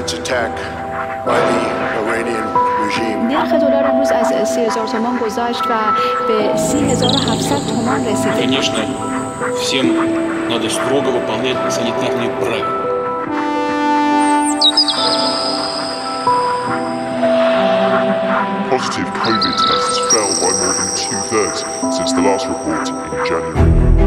its attack by the Iranian regime. نرخ دلار امروز از 30,000 تومان گذشت و به 30,700 تومان رسید. Конечно, всем надо строго выполнять санитарные правила. Positive COVID tests fell by more than 2/3 since the last report in January.